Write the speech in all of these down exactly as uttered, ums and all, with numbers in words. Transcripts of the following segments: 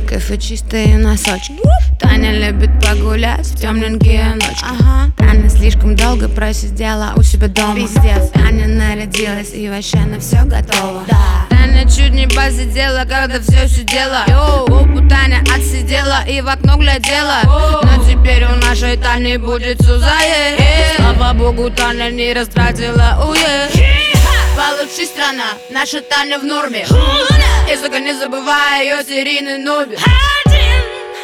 кайф и чистые носочки. Таня любит погулять в темненькие ночи. Ага. Таня слишком долго просидела у себя дома. Пиздец. Таня нарядилась и вообще на все готова. Да. Таня чуть не посидела, когда все сидела. Опу Таня отсидела и в окно глядела. Оу. Но теперь у нашей Тани будет Сузае. Слава богу, Таня не растратила уе. Получше страна, наша Таня в норме. И сука, не забывай ее серийный номер. Один,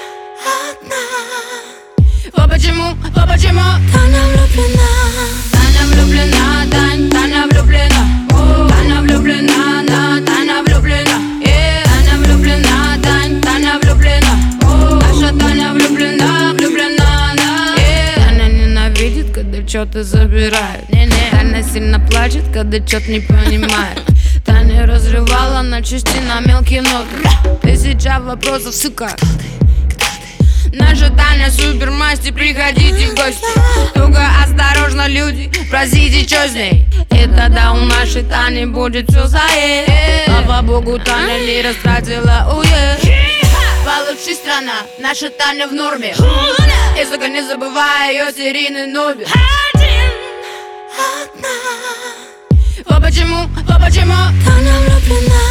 О, почему, о, почему Таня влюблена. Таня влюблена, Тань, Таня влюблена. Таня влюблена, на, Таня влюблена. Э, Таня влюблена, Тань, Таня влюблена. Наша Таня влюблена, влюблена, на. Э, Таня ненавидит, когда что-то забирают. Таня сильно плачет, когда что-то не понимает. Таня разрывала на части на мелкие ноты. Тысяча вопросов, сука. Наша Таня супермастер, приходите в гости. Только осторожно, люди, спросите, что с ней. И тогда у нашей Тани будет все заед. Слава богу, Таня не растратила уе. Получше страна, наша Таня в норме. И сука, не забывай ее серийный номер. Один, О, почему, о, почему Таня влюблена.